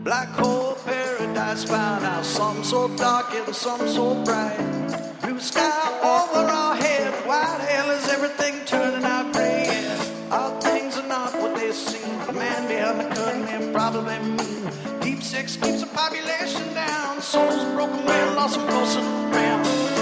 Black hole paradise found out. Some so dark and some so bright. Blue sky over our head. Why the hell is everything turning out gray? All things are not what they seem. The man behind the curtain and probably mean. Deep sex keeps the population down. Souls broken, men lost and close around.